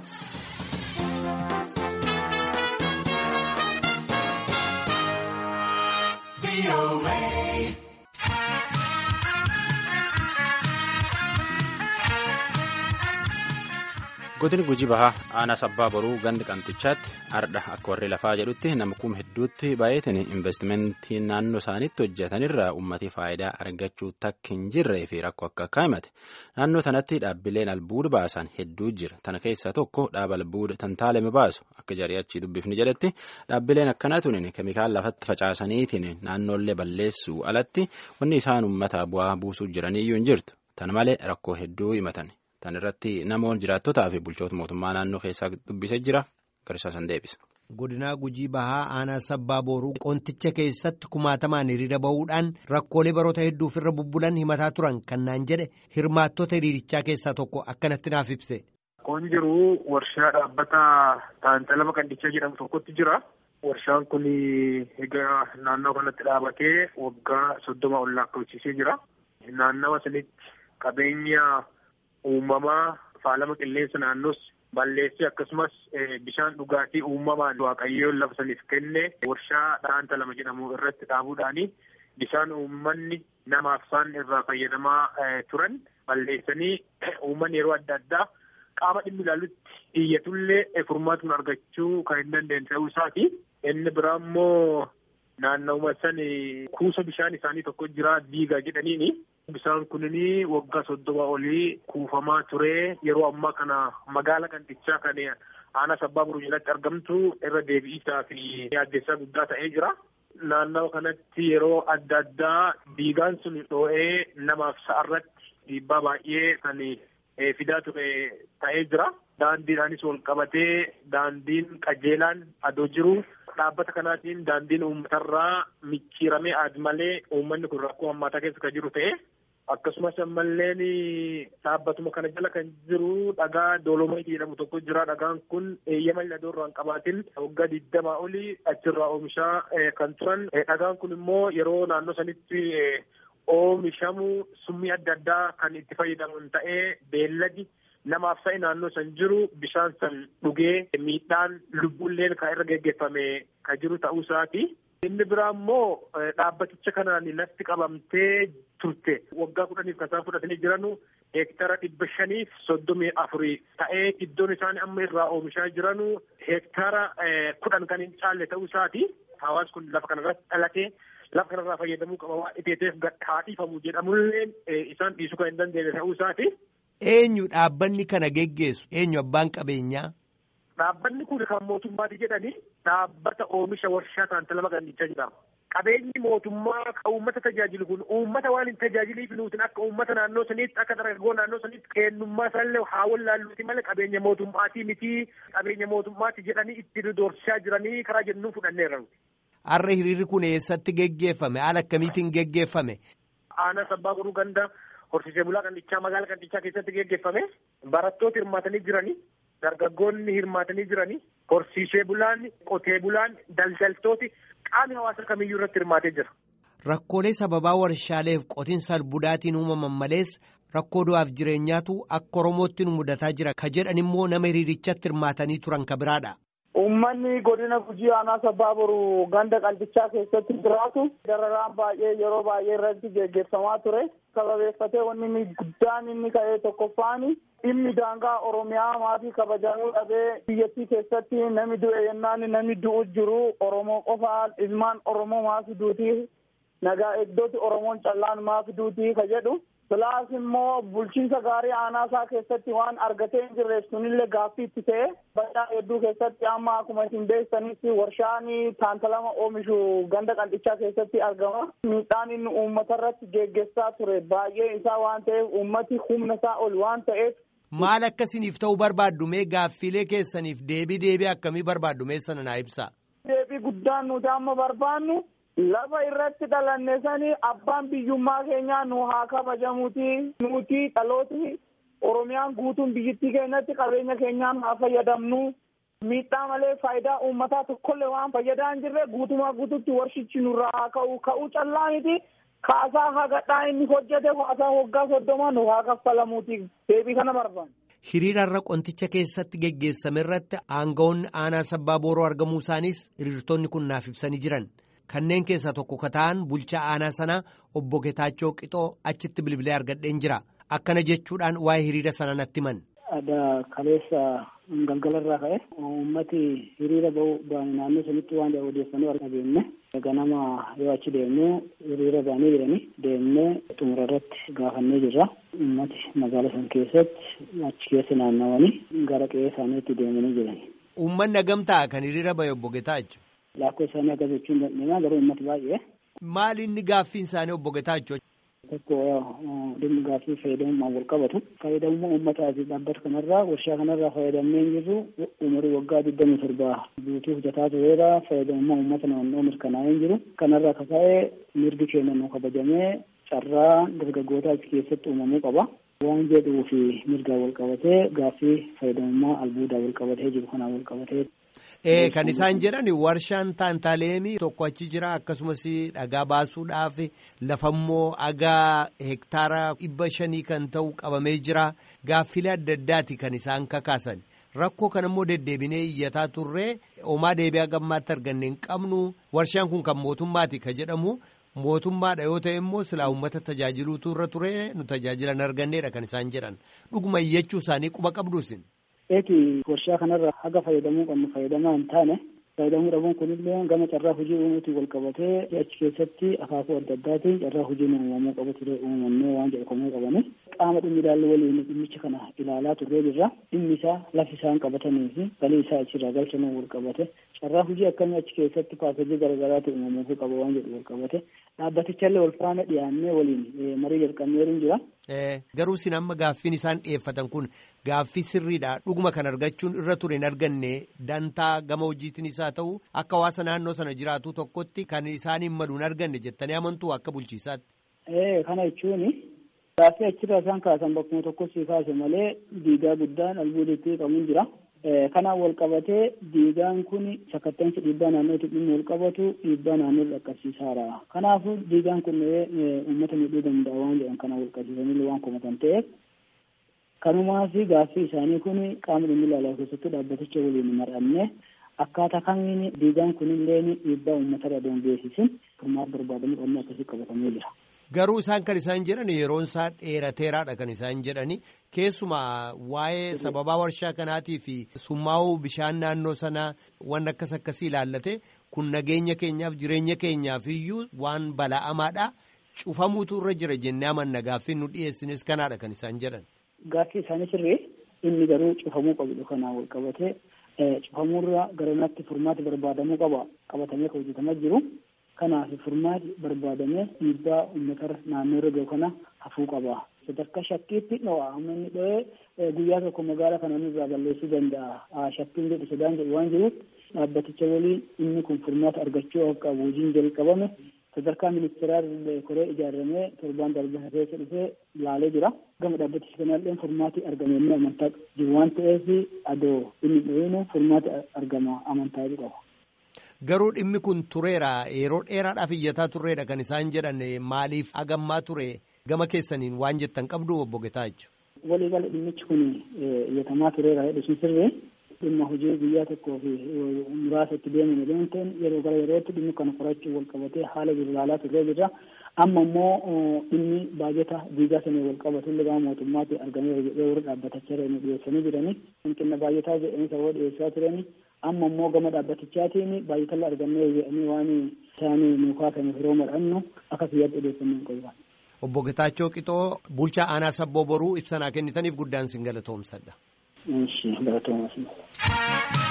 Godina Gujii Bahaa aanaa sabbaa boruu gandi qamxichaatti ardha akka warri lafaa jedhutti nama kuma hedduutti baay'ateen investimentii naannoo isaaniitti hojjetanirraa uummatii faayidaa argachuu takka hin jirree fi rakkoo akka himate. Naannoo sanatti dhaabbileen albuuda baasan hedduu jira. Tana keessaa tokko dhaaba albuuda tantaalame baasu akka jari'achii dubbifni jedhatti dhaabbileen akkanaa tunin keemikaala lafatti facaasaniitiin naannoollee balleessuu alatti wanni isaan uummata bu'aa buusuu jiraniyyuu hin jirtu. Tana malee rakkoo hedduu himatan. Tan irratti namoonni jiraattotaa fi bulchoota mootummaa naannoo keessaa dubbisee jira. Garsaasan deebisa. Godinaa Gujii Bahaa aanaa sabbaa boruu qonticha keessatti kumaatamaan hiriira bahuudhaan rakkoolee baroota hedduuf irra bubbulan himataa turan kan naan jedhe hirmaattota hiriirichaa keessaa tokko akkanatti naaf ibse. Kun jiru warshaa dhaabbata taantalama qandichaa jedhamu tokkotti jira. Warshaan kun egaa naannoo kanatti dhaabatee waggaa 30 ol lakkoofsisee jira. Naannawa sanitti qabeenya uumamaa faalama qilleensa naannoos balleessee akkasumas bishaan dhugaatii uumamaan waaqayyoon lafa saniif kenne warshaa taantalama jedhamu irratti dhaabuudhaani bishaan uummanni namaaf isaan irraa fayyadamaa turan balleessanii uummanni yeroo adda addaa qaama dhimmi ilaalutti iyyatullee furmaatuun argachuu kan hin dandeenye ta'uu isaati. Inni biraa immoo naannawuma san kuusa bishaan isaanii tokko jira diigaa jedhaniini. Bishaan kunini waggaa 30 olii kuufamaa ture. Yeroo ammaa kana magaala qandichaa kan aanaa sabbaa boruu jalatti argamtu irra deebi'isaa fi yaaddeessaa guddaa ta'ee jira. Naannawa kanatti yeroo adda addaa diigaan sun dhoo'ee namaaf sa'arratti dhiibbaa baay'ee kan fidaa ture ta'ee jira. Daandiidhaanis wal qabatee daandiin qajeelaan adoo jiru. Dhaabbata kanaatiin daandiin uummatarraa micciiramee malee uummanni kun rakkoo hammaataa keessa kan jiru ta'e akkasumas ammalleen dhaabbatuma kana jala kan jiru dhagaa doolomayitii jedhamu tokko jira. Dhagaan kun eeyyama ladoorraa hin qabaatin waggaa 20 olii achirraa oomishaa kan turan. Dhagaan kun immoo yeroo naannoo sanitti oomishamu summii adda addaa kan itti fayyadaman ta'ee beelladi namaaf sa'i naannoo san jiru bishaan san dhugee miidhaan lubbuulleen kan irra geggeeffame kan jiru ta'uu isaati. Inni biraa immoo dhaabbaticha kanaan lafti qabamtee turte waggaa 10 kan isaan fudhatanii jiranu heektara 534 ta'ee iddoon isaan amma irraa oomishaa jiranu heektara 10 kan hin caalle ta'uu isaati. Hawaasni kun lafa kanarratti dhalatee lafa kanarraa fayyadamuu qaba waan iteeteef haadhiifamu jedhamullee isaan dhiisuu kan hin dandeenye ta'uu isaati. Eenyu dhaabbanni kana geggeessu? Eenyu abbaan qabeenyaa? Dhaabbanni kun kan mootummaati jedhanii dhaabbata oomisha warshaa taantalama qandichaa jedhama. Qabeenyi mootummaa kan uummata tajaajilu kun uummata waan hin tajaajiliif nuutin akka uummata naannoo saniitti akka dargaggoo naannoo saniitti kennummaa isaallee haa wallaalluuti malee qabeenya mootummaatii miti qabeenya mootummaati jedhanii itti doorsisaa jiranii karaa jennuu fudhanneerra. Har'a hiriirri kun eessatti geggeeffame? Haala akkamiitiin geggeeffame? Aanaa sabbaa boruu ganda horsiisee bulaa qandichaa magaala qandichaa keessatti geggeeffame. Barattooti hirmaatanii jiranii. Dargaggoonni hirmaatanii jiranii. Horsiisee bulaan, qotee bulaan, daldaltooti qaamni hawaasa kamiyyuu irratti hirmaatee jira. Rakkoolee sababaa warshaaleef qotiinsa albuudaatiin uumaman malees rakkoo du'aaf jireenyaatu akka Oromootti nu mudataa jira ka jedhan immoo nama hiriirichatti hirmaatanii turan ka biraadha. Uummanni godina Gujii aanaa sabbaa boruu ganda qandichaa keessatti jiraatu dararaan baay'ee yeroo baay'ee irratti geggeeffamaa ture. Sababeeffatee wanni guddaan inni ka'ee tokkoffaani dhimmi daangaa Oromiyaa maatii kabajamuu dhabee biyyattii keessatti namni du'e yennaan namni du'u jiru Oromoo qofaa ilmaan Oromoo maafi duutii nagaa eegdoti Oromoon callaan maafi duutii ka jedhu. Bilaas immoo bulchiinsa gaarii aanaasaa keessatti waan argatee hin jirreef sunillee gaaffii itti ta'e baddaa hedduu keessatti amma akkuma isin beektanitti warshaan taantalama oomishu ganda qandichaa keessatti argama. Miidhaan inni uummata irratti geggeessaa ture baay'ee isaa waan ta'eef uummati humna isaa ol waan ta'eef. Maal akkasiniif ta'uu barbaaddu mee gaaffiilee keessaniif deebii akkamii barbaaddu mee sana naa ibsaa. Deebii guddaan nuti amma barbaannu. Lafa irratti dhalanne sani abbaan biyyummaa keenyaa nu haa kabajamuuti nuti dhalooti Oromiyaan guutuun biyyattii keenyatti qabeenya keenyaan haa fayyadamnu miidhaa malee faayidaa uummataa tokkollee waan fayyadaa hin jirre guutumaa guututti warshichi nurraa haa ka'u callaa miti kaasaa haa gadhaa inni hojjete kaasaa waggaa 30 nu haa kaffalamuuti deebii kana barbaanna. Hiriirarra qonticha keessatti geggeessame irratti aangawoonni aanaa sabbaa booroo argamuu isaanis hiriirtonni kun naaf ibsanii jiran. Kanneen keessaa tokko ka ta'an bulchaa aanaa sanaa obbo Getaachoo Qixoo achitti bilbilee argadheen jira. Akkana jechuudhaan waa'ee hiriira sana natti himan. Aadaa kaleessa galgalarraa ka'e uummati hiriira ba'uu naannoo sanitti waan odeeffannoo argannee ganama yoo achi deemnee hiriira ba'anii jiranii deemnee xumura irratti gaafannee jirra. Uummati magaala san keessatti achi keessa naannawanii gara qe'ee isaaniitti deemanii jirani. Uummanni hagamtaa kan hiriira ba'e obbo Getaachoo? Lakkoo isaanii akka jechuun dandeenyaa garuu uummati baay'ee. Maali inni gaaffiin isaanii obbo Getaachoo? Tokko dhimmi gaaffii fayyadamummaan wal qabatu. Fayyadamummaa uummataa fi dhaabbata kanarraa warshaa kanarraa fayyadamnee jirru umurii waggaa 27 guutuu hojjetaa tureera. Fayyadamummaa uummata naannoo mirkanaa'ee jiru. Kanarraa ka'ee mirgi keenya nu kabajamee carraa dargaggootaa achi keessatti uumamuu qaba. Waan jedhuu fi mirgaa wal qabatee gaaffii fayyadamummaa albuudaa wal qabatee jiru kanaan wal qabatee. Kan isaan jedhan warshaan taantaaleemii tokko achi jira akkasumas dhagaa baasuudhaaf lafammoo dhagaa hektaara 500 kan ta'u qabamee jira. Gaaffilee adda addaati kan isaan kakaasan. Rakkoo kanammoo deddeebinee iyyataa turree homaa deebi'aa gammaatti arganne hin qabnu. Warshaan kun kan mootummaati ka jedhamu mootummaadha yoo ta'e immoo silaa uummata tajaajiluutu irra ture nu tajaajilan arganneedha kan isaan jedhan. Dhuguma iyyachuu isaanii quba qabduusin. Warshaa kanarraa haga fayyadamuu qabnu fayyadamaa hin taane fayyadamuu dhabuun kunillee gama carraa hojii uumuutiin wal qabatee achi keessatti akaakuu adda addaatiin carraa hojiin uumamuu qabu ture uumamnee waan jedhamuu qabani. Qaama dhimmi ilaallu waliin dhimmicha kana ilaalaa turree jirra. Dhimmi isaa lafi isaan qabatanii fi galii isaa achirraa galchanuu wal qabate carraa hojii akkamii achi keessatti paakejii garaagaraatu uumamuu qaba waan jedhu wal qabate dhaabbatichallee wal faana dhiyaannee waliin marii jalqabneeru jira. Garuu sin amma gaaffiin isaan dhiyeeffatan kun gaaffii sirriidha. Dhuguma kan argachuun irra ture hin arganne dantaa gama hojiitiin isaa ta'u akka hawaasa naannoo sana jiraatu tokkotti kan isaaniin malu hin arganne jettanii amantuu akka bulchiisaatti. Kana jechuun gaaffii achirraa isaan kaasan bakkuma tokko si kaase malee diigaa guddaan albuuditti qabuun jira. Kanaan wal qabatee diigaan kun sakattansi dhiibbaa naannootti dhimma wal qabatu dhiibbaa naannoo dhaqqabsiisaara. Kanaafuu diigaan kun uummata miidhuu danda'a waan jedhan kana wal qabsiisanii waan komatan ta'eef kanumaa fi gaaffii isaanii kun qaama dhimmi ilaalaa keessatti dhaabbaticha waliin mar'annee akkaataa kamiin diigaan kunillee dhiibbaa uummatarra doon geessisin furmaata barbaadamu qabnu akkasii qabatamee jira. Garuu isaan kan isaan jedhan yeroon isaa dheerateeraadha kan isaan jedhani keessumaa waa'ee sababaa warshaa kanaatii fi summaa'uu bishaan naannoo sanaa waan akkasii ilaallate kun nageenya keenyaaf jireenya keenyaaf iyyuu waan bala'amaadha cufamuutu irra jira jennee amanna gaaffiin nu dhiyeessines kanaadha kan isaan jedhan. Gaaffii isaanii sirrii inni garuu cufamuu qabdu kanaan wal qabate cufamuurra garanatti furmaati barbaadamuu qaba qabatamee kan hojjetamaa jiru. Kanaaf furmaati barbaadamee dhiibbaa uummata naannoo irra gahu kana hafuu qaba. Sadarkaa shakkiitti uummanni dhahee guyyaa tokko magaala kana irraa balleessuu danda'a. Shakkiin jedhu sodaan jedhu waan jiruuf dhaabbaticha waliin inni kun furmaata argachuu akka qabu hojiin jalqabame sadarkaa ministeeraa koree ijaaramee torbaan darbee keessa dhufee laalee jira. Gama dhaabbaticha kanallee furmaati argamee amantaa jiru waan ta'eef adoo inni dhaheenu furmaati argama amantaa qaba. Garuu dhimmi kun tureera yeroo dheeraadhaaf iyyataa turreedha kan isaan jedhan maaliif hagammaa ture gama keessaniin waan jettan qabdu obbo Getaachoo. Waliigala dhimmichi kun iyyatamaa tureera jedhu sirrii dhimma hojii guyyaa tokkoo fi muraasa itti deemame deemuun ta'in yeroo gara yerootti dhimmi kana qorachuu wal qabatee haala jiru ilaalaa turree jirra. Amma immoo dhimmi baajata diigaa sanii wal qabatu illee mootummaatti argamee jedhee warra dhaabbatachaa jiran dhiyeessanii jiranii hanqina baajataa jedhanii sababa dhiyeessaa turanii. Amma immoo gama dhaabbatichaatiin baay'atalla argannee jedhanii waan isaanii nuufaa kan yeroo madhannu akka kiyyaatti odeeffannoo hin qabu. Obbo Getaachoo Qixoo bulchaa aanaa sabboo boruu ibsa kennitaniif guddaan sin galatoomsadha. Galatoomsa.